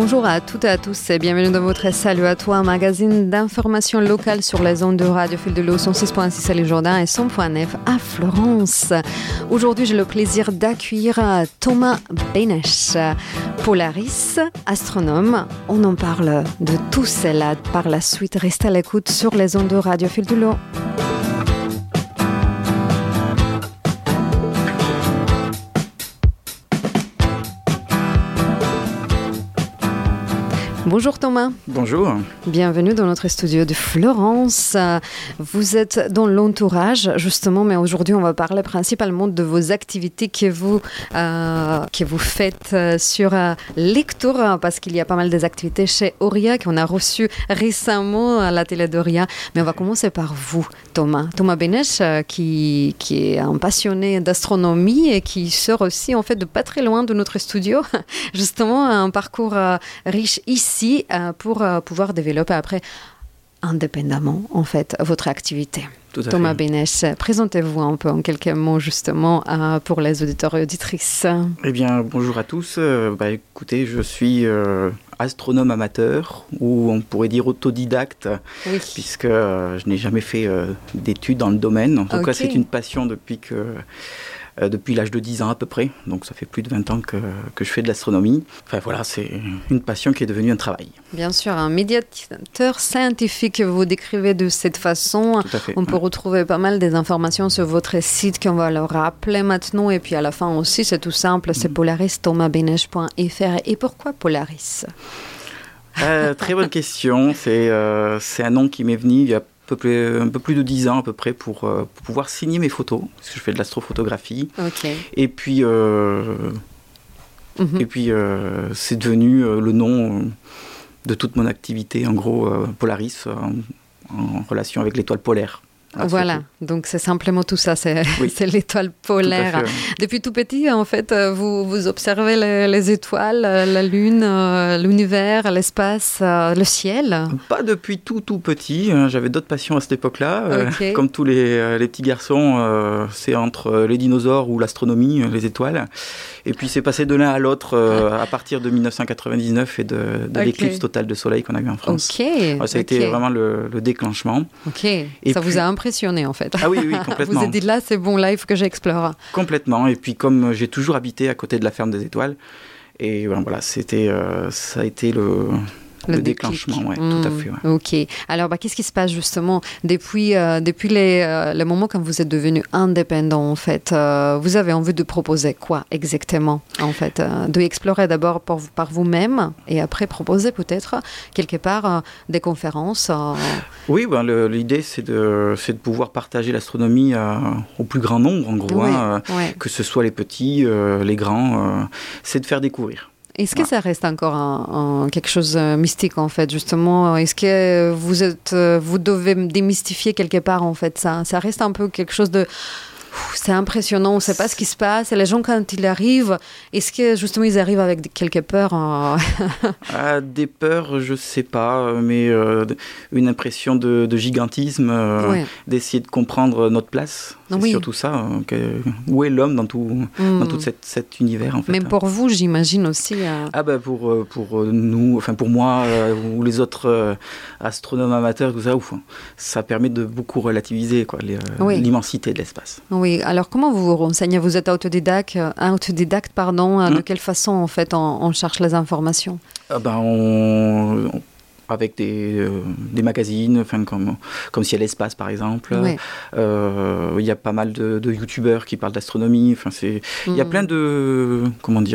Bonjour à toutes et à tous et bienvenue dans votre Salut à toi, un magazine d'information locale sur les ondes de Radio Fil de l'Eau 106.6 à l'Isle-Jourdain et 100.9 à Florence. Aujourd'hui, j'ai le plaisir d'accueillir Thomas Bénèche, Polaris, astronome. On en parle de tout cela par la suite. Restez à l'écoute sur les ondes de Radio Fil de l'Eau. Bonjour Thomas. Bonjour. Bienvenue dans notre studio de Florence. Vous êtes dans l'entourage justement, mais aujourd'hui on va parler principalement de vos activités que vous faites sur Lectoure, parce qu'il y a pas mal des activités chez Auria qu'on a reçues récemment à la télé d'Auria. Mais on va commencer par vous, Thomas. Thomas Bénèche, qui est un passionné d'astronomie et qui sort aussi en fait de pas très loin de notre studio. Justement, un parcours riche ici pour pouvoir développer après indépendamment en fait votre activité. Thomas Bénèche, présentez-vous un peu en quelques mots justement pour les auditeurs et auditrices. Eh bien, bonjour à tous. Écoutez, je suis astronome amateur, ou on pourrait dire autodidacte, oui. Puisque je n'ai jamais fait d'études dans le domaine. En tout cas, c'est une passion depuis l'âge de 10 ans à peu près, donc ça fait plus de 20 ans que je fais de l'astronomie. Enfin voilà, c'est une passion qui est devenue un travail. Bien sûr, un médiateur scientifique que vous décrivez de cette façon. Tout à fait, on peut retrouver pas mal des informations sur votre site qu'on va leur rappeler maintenant, et puis à la fin aussi, c'est tout simple, c'est polaris-thomasbenèche.fr. Et pourquoi Polaris ? Très bonne question, c'est un nom qui m'est venu il y a un peu plus de 10 ans à peu près pour pouvoir signer mes photos, parce que je fais de l'astrophotographie. Okay. Et puis, c'est devenu le nom de toute mon activité, en gros, Polaris, en relation avec l'étoile polaire. Voilà, donc c'est simplement tout ça, c'est l'étoile polaire. Tout à fait. Depuis tout petit, en fait, vous observez les étoiles, la Lune, l'univers, l'espace, le ciel. Pas depuis tout petit, j'avais d'autres passions à cette époque-là. Okay. Comme tous les petits garçons, c'est entre les dinosaures ou l'astronomie, les étoiles. Et puis c'est passé de l'un à l'autre à partir de 1999 et de l'éclipse totale de soleil qu'on a eu en France. Ça a été vraiment le déclenchement. Et ça vous a impressionné en fait. Ah oui, complètement. Vous vous êtes dit là, c'est bon, là, il faut que j'explore. Complètement. Et puis comme j'ai toujours habité à côté de la ferme des étoiles, et voilà, ça a été le déclenchement, oui, tout à fait. Ouais. Ok. Alors, qu'est-ce qui se passe justement depuis le moment quand vous êtes devenu indépendant, en fait, vous avez envie de proposer quoi exactement, en fait, de explorer d'abord par vous-même et après proposer peut-être quelque part des conférences. Oui, l'idée c'est de pouvoir partager l'astronomie au plus grand nombre, en gros, que ce soit les petits, les grands, c'est de faire découvrir. Est-ce que ça reste encore quelque chose de mystique, en fait, justement ? Est-ce que vous devez démystifier quelque part, en fait, ça reste un peu quelque chose de... C'est impressionnant, on ne sait pas ce qui se passe. Et les gens, quand ils arrivent, est-ce que justement ils arrivent avec quelques peurs Des peurs, je ne sais pas, mais une impression de gigantisme, d'essayer de comprendre notre place. C'est surtout ça. Où est l'homme dans tout cet univers, en fait. Même pour vous, j'imagine aussi. Pour nous, enfin pour moi, ou les autres astronomes amateurs, tout ça, ça permet de beaucoup relativiser l'immensité de l'espace. Oui, alors comment vous vous renseignez ? Vous êtes autodidacte, de quelle façon en fait on cherche les informations ? Avec des magazines, comme Ciel Espace par exemple. Il y a pas mal de youtubeurs qui parlent d'astronomie. Il y a plein de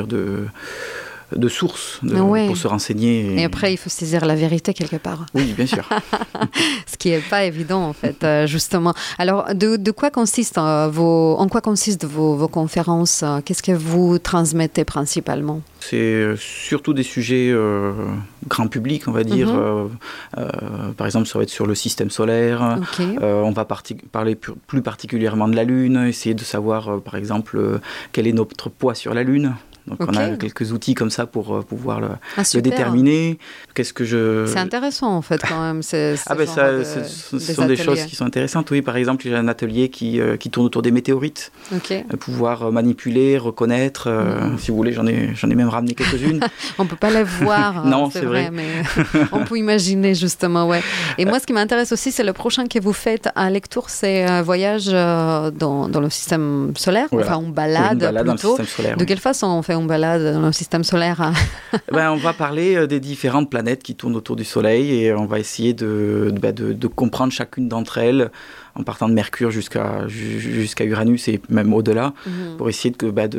sources pour se renseigner. Et après, il faut saisir la vérité quelque part. Oui, bien sûr. Ce qui n'est pas évident, en fait, justement. Alors, en quoi consistent vos conférences ? Qu'est-ce que vous transmettez principalement ? C'est surtout des sujets grand public, on va dire. Par exemple, ça va être sur le système solaire. On va parler plus particulièrement de la Lune, essayer de savoir, par exemple, quel est notre poids sur la Lune. Donc on a quelques outils comme ça pour pouvoir le déterminer. C'est intéressant en fait quand même. Ce sont des choses qui sont intéressantes. Oui, par exemple, j'ai un atelier qui tourne autour des météorites. Pouvoir manipuler, reconnaître. Si vous voulez, j'en ai même ramené quelques-unes. On ne peut pas les voir. Non, c'est vrai. Mais on peut imaginer justement, ouais. Et moi, ce qui m'intéresse aussi, c'est le prochain que vous faites à Lectoure, c'est un voyage dans le système solaire. Voilà. Enfin, on balade plutôt. Dans le système solaire. De quelle façon on fait une balade dans le système solaire? On va parler des différentes planètes qui tournent autour du Soleil et on va essayer de comprendre chacune d'entre elles en partant de Mercure jusqu'à Uranus et même au-delà, pour essayer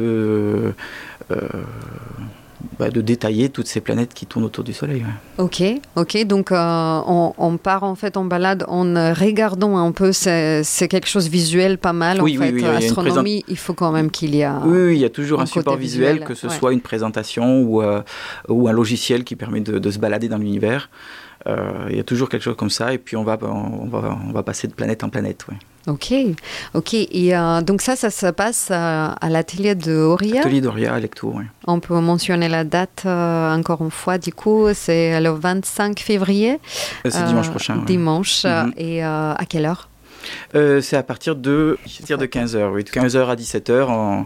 de détailler toutes ces planètes qui tournent autour du Soleil. Ouais. Ok. Donc on part en fait en balade en regardant un peu, c'est quelque chose de visuel pas mal. Oui, astronomie, il faut quand même qu'il y a. Oui, il y a toujours un support visuel, que ce soit une présentation ou un logiciel qui permet de se balader dans l'univers. Il y a toujours quelque chose comme ça, et puis on va passer de planète en planète. Ouais. Ok. Et donc ça se passe à l'atelier de Horia. Atelier d'Horia à Lectoure, oui. On peut mentionner la date encore une fois, du coup, c'est le 25 février. C'est dimanche prochain. Dimanche, et à quelle heure? C'est à partir de 15h, oui. De 15h à 17h,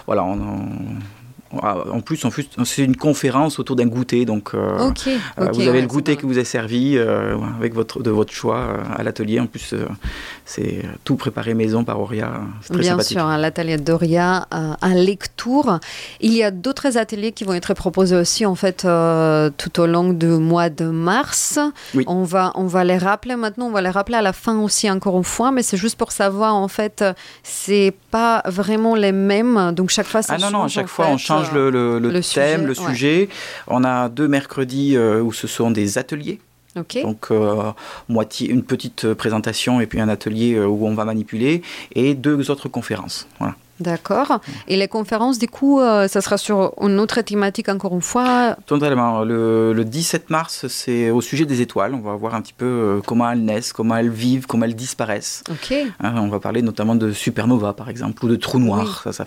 en plus, c'est une conférence autour d'un goûter, donc vous avez le goûter qui vous est servi avec de votre choix à l'atelier. En plus, c'est tout préparé maison par Horia. C'est très sympathique. Bien sûr, à l'atelier d'Horia à Lectoure. Il y a d'autres ateliers qui vont être proposés aussi en fait tout au long du mois de mars. Oui. On va les rappeler maintenant. On va les rappeler à la fin aussi encore une fois, mais c'est juste pour savoir en fait, c'est pas vraiment les mêmes. Donc chaque fois, ça change. Non, à chaque fois on change le thème, le sujet. On a 2 mercredis où ce sont des ateliers. Okay. Donc une petite présentation et puis un atelier où on va manipuler et 2 autres conférences. Voilà. D'accord. Et les conférences, du coup, ça sera sur une autre thématique encore une fois? Totalement. Le 17 mars, c'est au sujet des étoiles. On va voir un petit peu comment elles naissent, comment elles vivent, comment elles disparaissent. Okay. On va parler notamment de supernova, par exemple, ou de trous noirs. Oui. Ça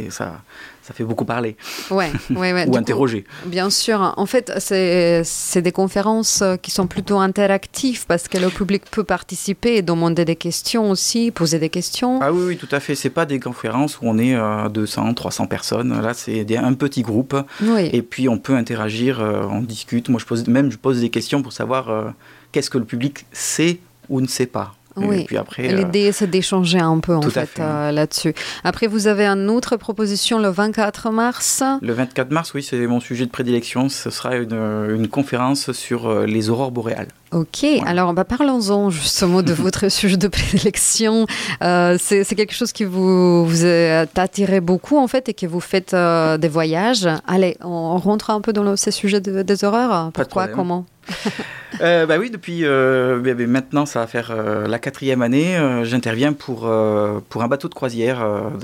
fait beaucoup parler. Ouais. Ou interroger. Bien sûr. En fait, c'est des conférences qui sont plutôt interactives parce que le public peut participer et demander des questions aussi, poser des questions. Ah oui, tout à fait. C'est pas des conférences où on est 200, 300 personnes. Là, c'est un petit groupe. Oui. Et puis, on peut interagir, on discute. Moi, je pose des questions pour savoir qu'est-ce que le public sait ou ne sait pas. Oui, et puis après, l'idée c'est d'échanger un peu en fait là-dessus. Après, vous avez une autre proposition le 24 mars. Le 24 mars, oui, c'est mon sujet de prédilection. Ce sera une conférence sur les aurores boréales. Ok, ouais. Alors parlons-en justement de votre sujet de prédilection. C'est quelque chose qui vous a attiré beaucoup en fait et que vous faites des voyages. Allez, on rentre un peu dans ces sujets des aurores. Pourquoi, comment? Oui, depuis maintenant, ça va faire la 4e année. J'interviens pour un bateau de croisière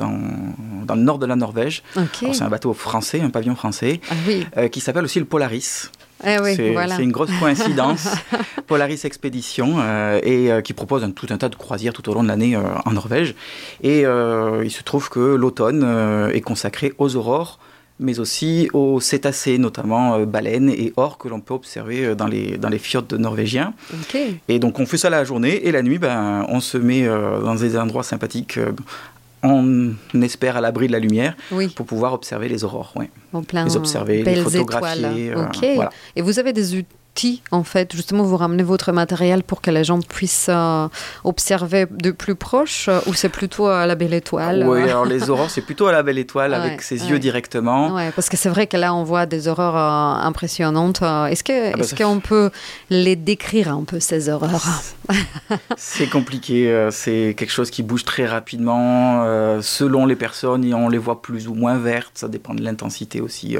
dans le nord de la Norvège. Okay. Alors, c'est un bateau français, un pavillon français, qui s'appelle aussi le Polaris. C'est une grosse coïncidence. Polaris Expédition et qui propose tout un tas de croisières tout au long de l'année en Norvège. Et il se trouve que l'automne est consacré aux aurores, mais aussi aux cétacés, notamment baleines et orques que l'on peut observer dans les fjords norvégiens. Okay. Et donc on fait ça la journée et la nuit, on se met dans des endroits sympathiques. On espère à l'abri de la lumière pour pouvoir observer les aurores. Ouais. En plein les observer, les photographier. Okay. Voilà. Et vous avez des outils, en fait, justement, vous ramenez votre matériel pour que les gens puissent observer de plus proche, ou c'est plutôt à la belle étoile? Oui, alors les aurores, c'est plutôt à la belle étoile, avec ses yeux directement. Oui, parce que c'est vrai que là, on voit des aurores impressionnantes. Est-ce qu'on peut les décrire un peu, ces aurores? C'est compliqué, c'est quelque chose qui bouge très rapidement. Selon les personnes, on les voit plus ou moins vertes, ça dépend de l'intensité aussi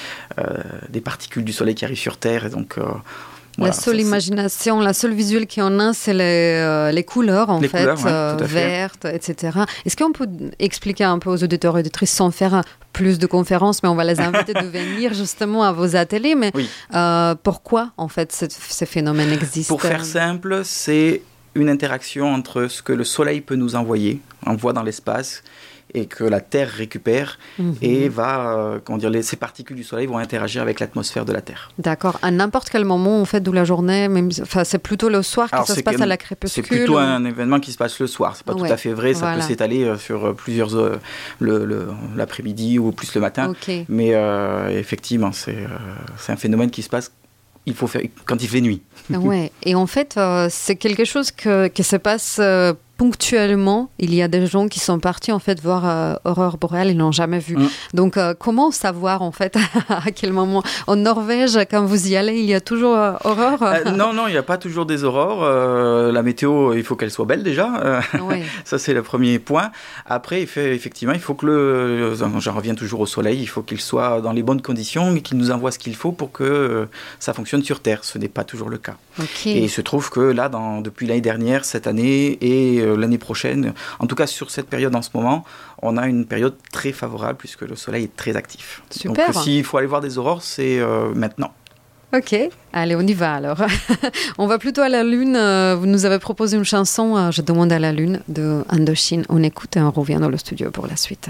des particules du soleil qui arrivent sur Terre. Et donc, la seule imagination, la seule visuelle qu'on a, c'est les couleurs, en fait, vertes, etc. Est-ce qu'on peut expliquer un peu aux auditeurs et auditrices, sans faire plus de conférences, mais on va les inviter de venir justement à vos ateliers, mais pourquoi, en fait, ces phénomènes existent? Pour faire simple, c'est une interaction entre ce que le soleil peut nous envoyer, envoie dans l'espace et que la Terre récupère et va, ces particules du Soleil vont interagir avec l'atmosphère de la Terre. D'accord. À n'importe quel moment, en fait, de la journée, c'est plôt le soir que ça se passe à la crépuscule. C'est plutôt un événement qui se passe le soir. C'est pas tout à fait vrai. Ça peut s'étaler sur plusieurs heures, l'après-midi ou plus le matin. Okay. Mais effectivement, c'est un phénomène qui se passe. Il faut faire quand il fait nuit. Ouais. Et en fait, c'est quelque chose qui se passe ponctuellement. Il y a des gens qui sont partis en fait voir aurore boréale, ils n'ont jamais vu. Donc comment savoir en fait à quel moment? En Norvège, quand vous y allez, il y a toujours aurore? Non, il n'y a pas toujours des aurores. La météo, il faut qu'elle soit belle déjà. Ça c'est le premier point. Après, effectivement, il faut que j'en reviens toujours au soleil. Il faut qu'il soit dans les bonnes conditions et qu'il nous envoie ce qu'il faut pour que ça fonctionne sur Terre. Ce n'est pas toujours le cas. Okay. Et il se trouve que là, depuis l'année dernière, cette année et l'année prochaine, en tout cas sur cette période en ce moment, on a une période très favorable puisque le soleil est très actif. Super. Donc s'il faut aller voir des aurores, c'est maintenant. Ok, allez, on y va alors. On va plutôt à la Lune. Vous nous avez proposé une chanson, Je demande à la Lune, de Indochine. On écoute et on revient dans le studio pour la suite.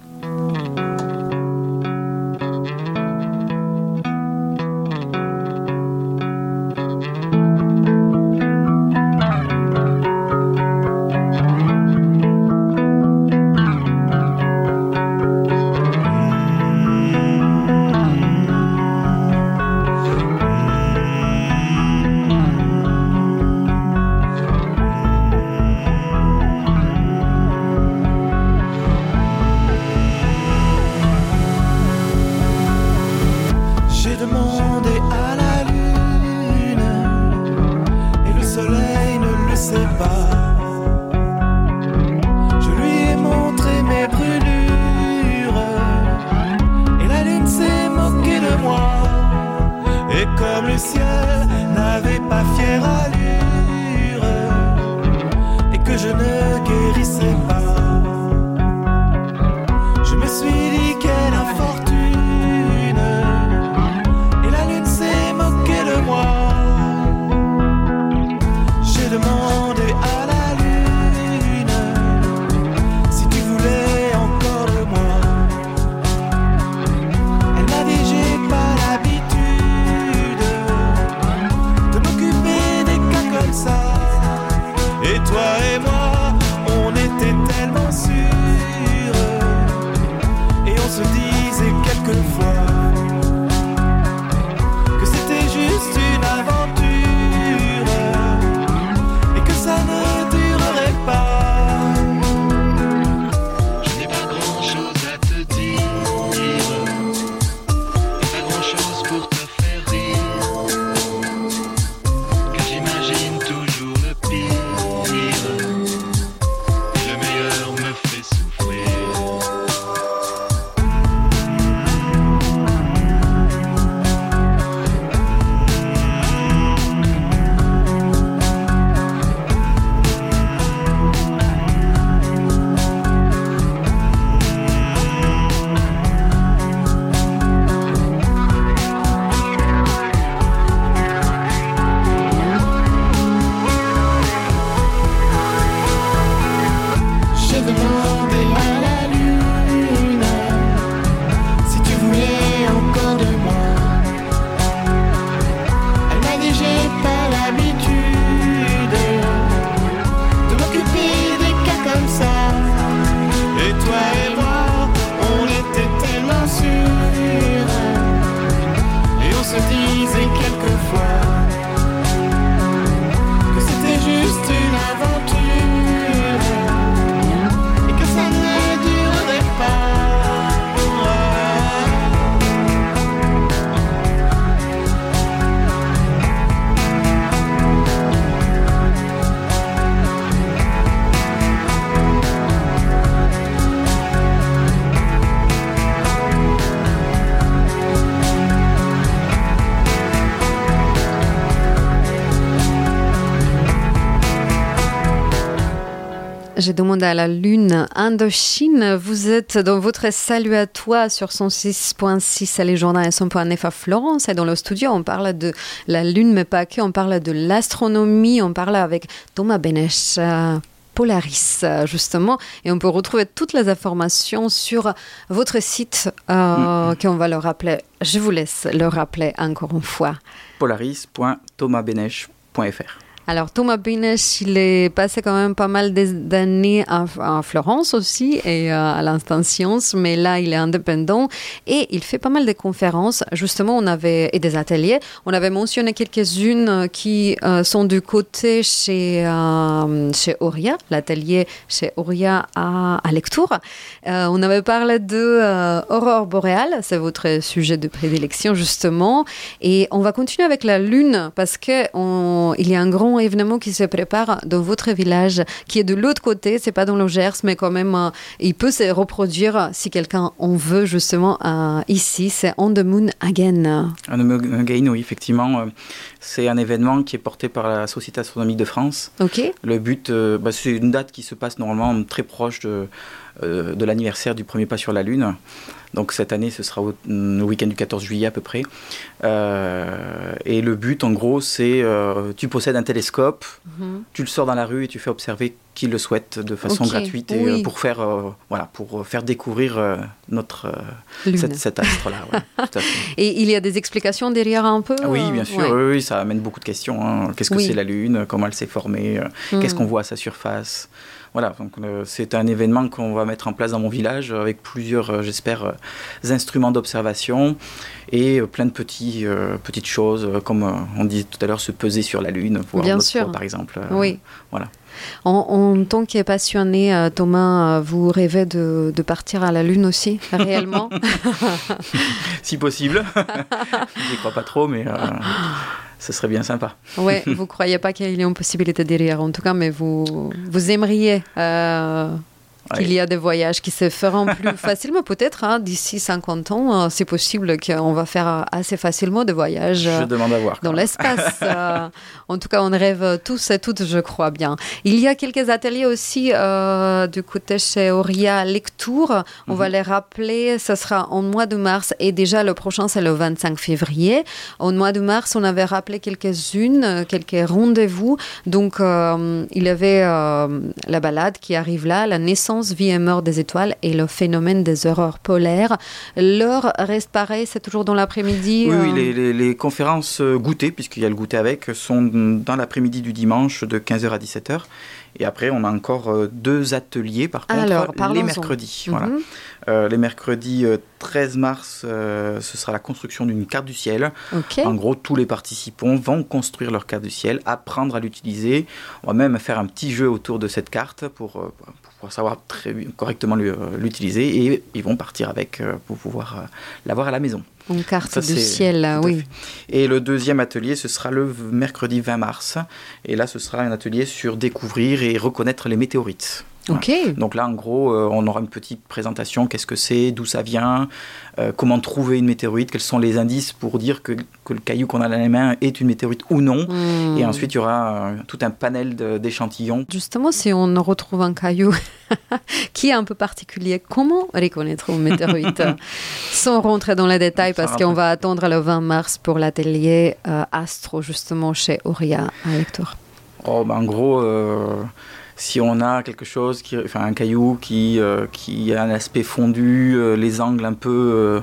Je demande à la Lune. Indochine, vous êtes dans votre salut à toi sur 106.6 à Légendaire et 100.9 à Florence. Et dans le studio, on parle de la Lune, mais pas que. On parle de l'astronomie. On parle avec Thomas Benesch. Polaris, justement. Et on peut retrouver toutes les informations sur votre site, qu'on va le rappeler. Je vous laisse le rappeler encore une fois. polaris.thomasbenech.fr. Alors, Thomas Benech, il est passé quand même pas mal d'années à Florence aussi et à l'Instant Science, mais là, il est indépendant et il fait pas mal de conférences. Justement, et des ateliers. On avait mentionné quelques-unes qui sont du côté chez Auria, l'atelier chez Auria à Lectoure. On avait parlé de Aurore boréale, c'est votre sujet de prédilection, justement. Et on va continuer avec la Lune parce qu'il y a un grand événement qui se prépare dans votre village, qui est de l'autre côté, c'est pas dans le Gers, mais quand même, il peut se reproduire si quelqu'un en veut, justement, ici, c'est On the Moon Again. On the Moon Again, oui, effectivement. C'est un événement qui est porté par la Société astronomique de France. Ok. Le but, c'est une date qui se passe normalement très proche de l'anniversaire du premier pas sur la Lune. Donc cette année, ce sera le week-end du 14 juillet à peu près. Et le but, en gros, c'est tu possèdes un télescope, tu le sors dans la rue et tu fais observer qui le souhaite de façon gratuite et pour faire découvrir cet astre-là. Ouais, tout à fait. Et il y a des explications derrière un peu Oui, bien sûr. Ouais. Oui, ça amène beaucoup de questions. Hein. Qu'est-ce que c'est la Lune? Comment elle s'est formée? Qu'est-ce qu'on voit à sa surface? Voilà, donc c'est un événement qu'on va mettre en place dans mon village avec plusieurs, j'espère, instruments d'observation et plein de petites choses, comme on disait tout à l'heure, se peser sur la Lune, voir notre poids, par exemple. Oui. Voilà. En tant que passionné, Thomas, vous rêvez de partir à la Lune aussi, réellement? Si possible. Je n'y crois pas trop, mais ce serait bien sympa. Oui, vous ne croyez pas qu'il y ait une possibilité derrière, en tout cas, mais vous aimeriez qu'il y a des voyages qui se feront plus facilement, peut-être, d'ici 50 ans, c'est possible qu'on va faire assez facilement des voyages dans l'espace. En tout cas, on rêve tous et toutes, je crois bien. Il y a quelques ateliers aussi du côté chez Auria Lectoure. On va les rappeler, ce sera en mois de mars et déjà le prochain, c'est le 25 février. Au mois de mars, on avait rappelé quelques rendez-vous. Donc, il y avait la balade qui arrive là, la naissance, vie et mort des étoiles et le phénomène des aurores polaires. L'heure reste pareil, c'est toujours dans l'après-midi. Oui, les conférences goûters, puisqu'il y a le goûter avec, sont dans l'après-midi du dimanche de 15h à 17h. Et après, on a encore 2 ateliers, par contre, les mercredis. Voilà. Les mercredis 13 mars, ce sera la construction d'une carte du ciel. Okay. En gros, tous les participants vont construire leur carte du ciel, apprendre à l'utiliser. On va même faire un petit jeu autour de cette carte pour savoir correctement l'utiliser. Et ils vont partir avec pour pouvoir l'avoir à la maison. Une carte du ciel, oui. Et le deuxième atelier, ce sera le mercredi 20 mars. Et là, ce sera un atelier sur découvrir et reconnaître les météorites. Ok. Voilà. Donc là, en gros, on aura une petite présentation. Qu'est-ce que c'est? D'où ça vient? Comment trouver une météorite? Quels sont les indices pour dire que le caillou qu'on a dans les mains est une météorite ou non? Et ensuite, il y aura tout un panel d'échantillons. Justement, si on retrouve un caillou qui est un peu particulier, comment reconnaître une météorite? Sans rentrer dans les détails, parce qu'on va attendre le 20 mars pour l'atelier Astro, justement, chez Auria à Lectoure. En gros... si on a quelque chose, un caillou qui a un aspect fondu, les angles un peu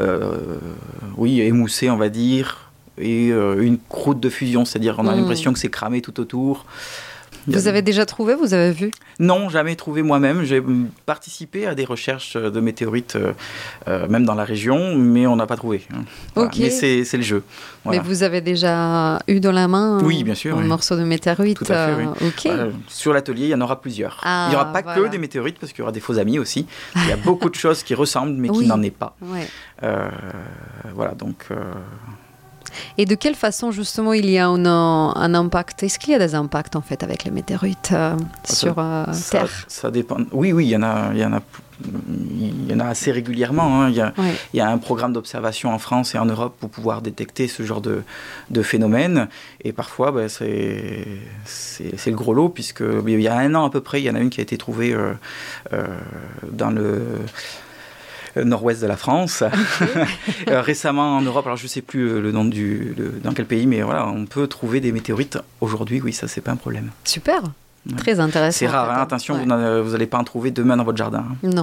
émoussés, on va dire, et une croûte de fusion, c'est-à-dire on a l'impression que c'est cramé tout autour. Vous avez déjà trouvé? Vous avez vu? Non, jamais trouvé moi-même. J'ai participé à des recherches de météorites, même dans la région, mais on n'a pas trouvé. Voilà. Okay. Mais c'est le jeu. Voilà. Mais vous avez déjà eu dans la main oui, bien sûr, un morceau de météorite? Tout à fait, oui. Okay. Sur l'atelier, il y en aura plusieurs. Il n'y aura pas que des météorites, parce qu'il y aura des faux amis aussi. Il y a beaucoup de choses qui ressemblent, mais qui n'en est pas. Ouais. Voilà, donc... Et de quelle façon, justement, il y a un impact? Est-ce qu'il y a des impacts, en fait, avec les météorites sur Terre? Ça dépend. Oui, il y en a assez régulièrement. Hein. Il y a un programme d'observation en France et en Europe pour pouvoir détecter ce genre de phénomène. Et parfois, c'est le gros lot, puisqu'il y a 1 an à peu près, il y en a une qui a été trouvée dans le... nord-ouest de la France. Okay. Récemment en Europe, alors je ne sais plus le nom dans quel pays, mais voilà, on peut trouver des météorites aujourd'hui, oui, ça c'est pas un problème. Super. Ouais. Très intéressant. C'est rare, hein, attention, vous n'allez pas en trouver demain dans votre jardin. Non.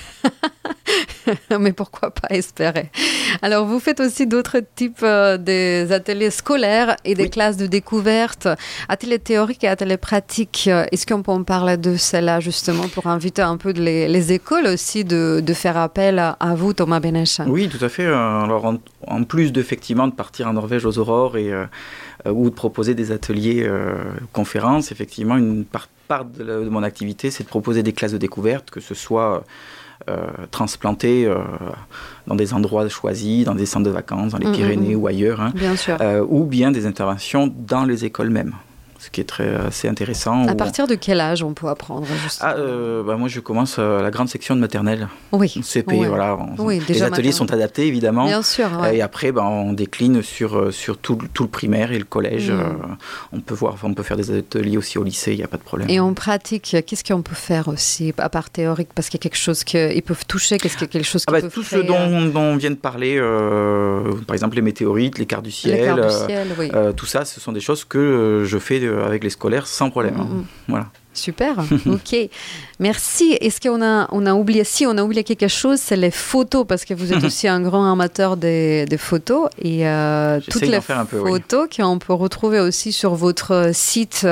Mais pourquoi pas espérer. Alors, vous faites aussi d'autres types des ateliers scolaires et des classes de découverte, ateliers théoriques et ateliers pratiques. Est-ce qu'on peut en parler de cela, justement, pour inviter un peu les écoles aussi de faire appel à vous, Thomas Benech? Oui, tout à fait. Alors, en plus d'effectivement de partir en Norvège aux aurores ou de proposer des ateliers conférences, effectivement, une part de mon activité, c'est de proposer des classes de découverte, que ce soit transplantés dans des endroits choisis, dans des centres de vacances, dans les Pyrénées ou ailleurs, hein, bien sûr. Ou bien des interventions dans les écoles mêmes. Ce qui est assez intéressant. À partir de quel âge on peut apprendre moi, je commence la grande section de maternelle. Oui. CP, voilà. Oui, les ateliers sont adaptés, évidemment. Bien sûr. Et après, on décline sur tout le primaire et le collège. On peut faire des ateliers aussi au lycée, il n'y a pas de problème. Et en pratique, qu'est-ce qu'on peut faire aussi, à part théorique? Parce qu'il y a quelque chose qu'ils peuvent toucher, qu'est-ce qu'il y a quelque chose qu'ils peuvent tout faire? ce dont on vient de parler, par exemple les météorites, les quarts du ciel, oui. Tout ça, ce sont des choses que je fais avec les scolaires sans problème. Voilà. Super, ok. Merci. Est-ce qu'on a oublié? Si, on a oublié quelque chose, c'est les photos, parce que vous êtes aussi un grand amateur des photos. Et toutes les photos qu'on peut retrouver aussi sur votre site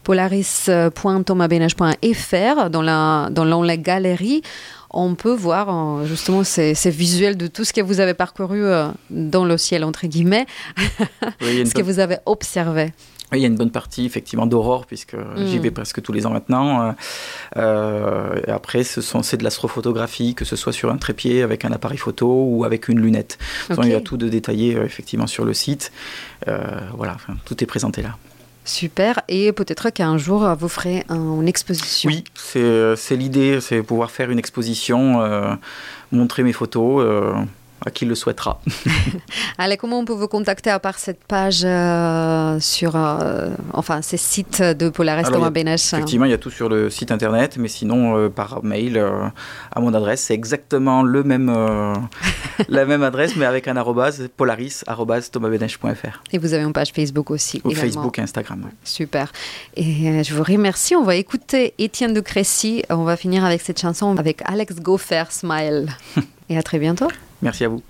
polaris.thomasbenech.fr dans l'onglet Galerie. On peut voir justement ces visuels de tout ce que vous avez parcouru dans le ciel, entre guillemets, ce que vous avez observé. Oui, il y a une bonne partie effectivement d'aurore, puisque j'y vais presque tous les ans maintenant. Et après, c'est de l'astrophotographie, que ce soit sur un trépied avec un appareil photo ou avec une lunette. Il y a tout de détaillé effectivement sur le site. Tout est présenté là. Super, et peut-être qu'un jour vous ferez une exposition. Oui, c'est l'idée, c'est pouvoir faire une exposition, montrer mes photos à qui le souhaitera. Allez, comment on peut vous contacter à part cette page sur ces sites de Polaris Thomas Benech? Effectivement, il y a tout sur le site internet, mais sinon par mail à mon adresse, c'est exactement la même adresse, mais avec un arrobase, polaris@thomasbenech.fr. Et vous avez une page Facebook aussi. Ou Facebook et Instagram. Ouais. Super. Et je vous remercie. On va écouter Étienne de Crécy. On va finir avec cette chanson avec Alex Gopher, Smile. Et à très bientôt. Merci à vous.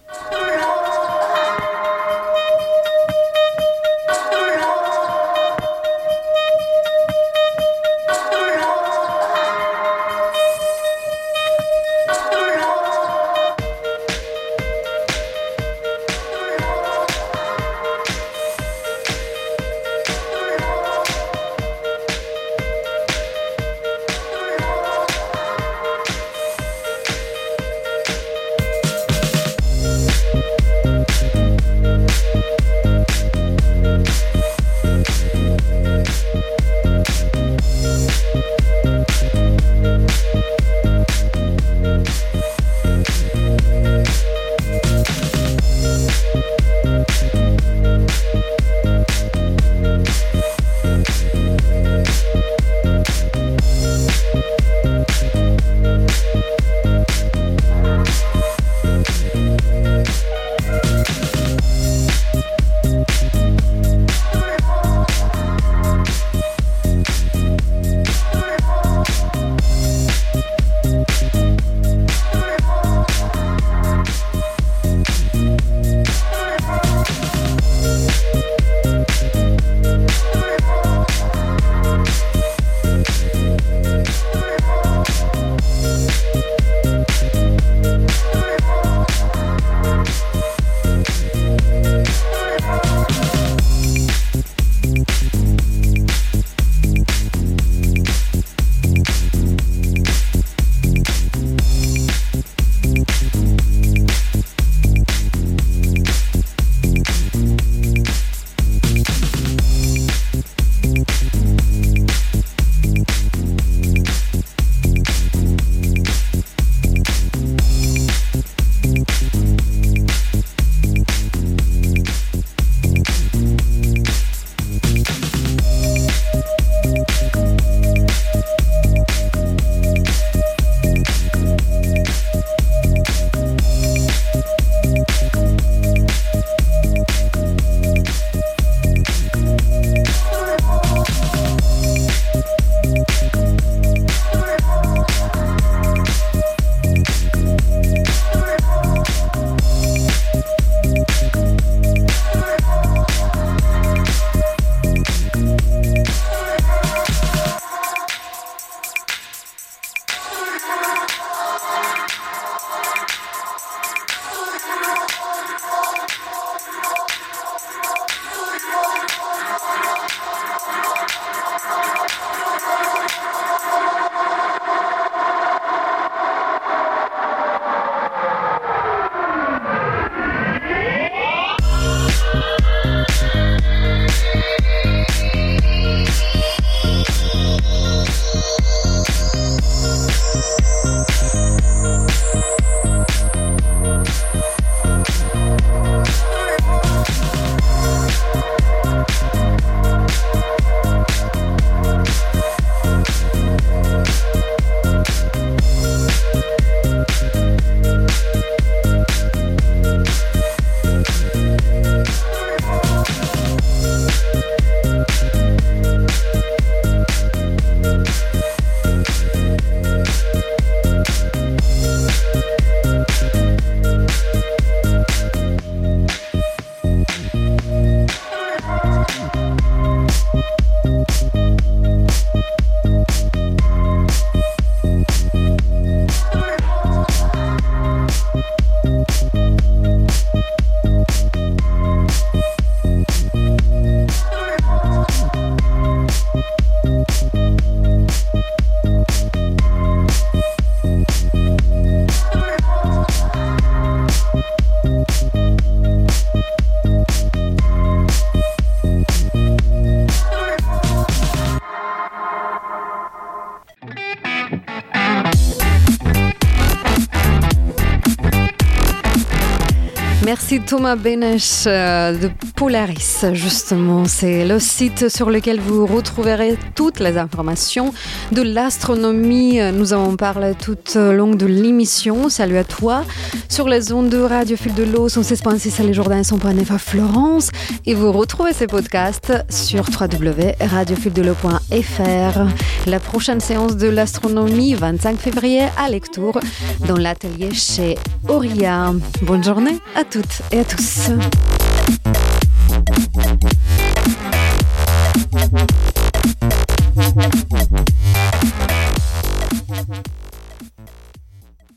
Merci Thomas Benech de Polaris, justement. C'est le site sur lequel vous retrouverez toutes les informations de l'astronomie. Nous en parlé tout au long de l'émission. Salut à toi. Sur les ondes de Radio Fil de l'Eau, 106.6 à Les Jourdains, 100.9 à Florence. Et vous retrouvez ces podcasts sur www.radiofildel'eau.fr. La prochaine séance de l'astronomie, 25 février, à Lectoure, dans l'atelier chez Auria. Bonne journée à toutes et à tous.